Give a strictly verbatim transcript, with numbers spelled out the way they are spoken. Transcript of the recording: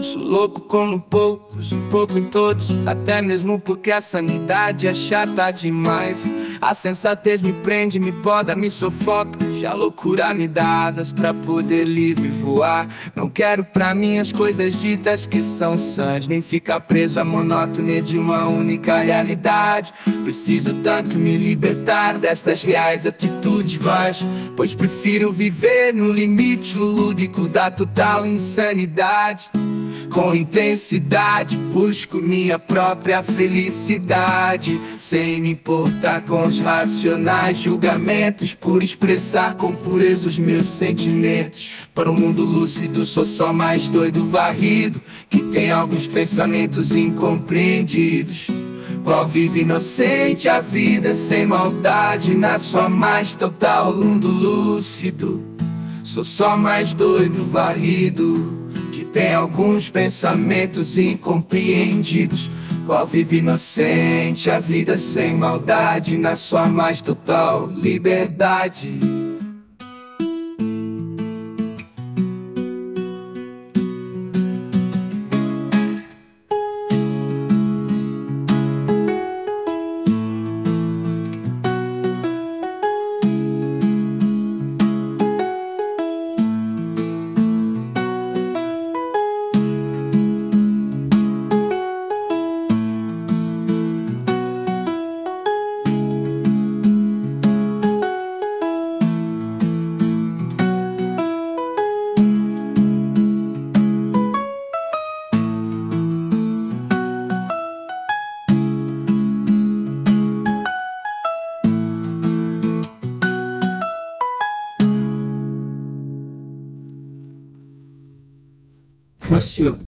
Sou louco como poucos, um pouco em todos, até mesmo porque a sanidade é chata demais. A sensatez me prende, me poda, me sufoca. Já a loucura me dá asas pra poder livre voar. Não quero pra mim as coisas ditas que são sãs, nem ficar preso à monótonia de uma única realidade. Preciso tanto me libertar destas reais atitudes vãs, pois prefiro viver no limite lúdico da total insanidade. Com intensidade busco minha própria felicidade, sem me importar com os racionais julgamentos, por expressar com pureza os meus sentimentos. Para o mundo lúcido sou só mais doido varrido, que tem alguns pensamentos incompreendidos. Qual vive inocente a vida sem maldade, na sua mais total mundo lúcido. Sou só mais doido varrido, que tem alguns pensamentos incompreendidos. Qual vive inocente a vida sem maldade, na sua mais total liberdade. Fácil.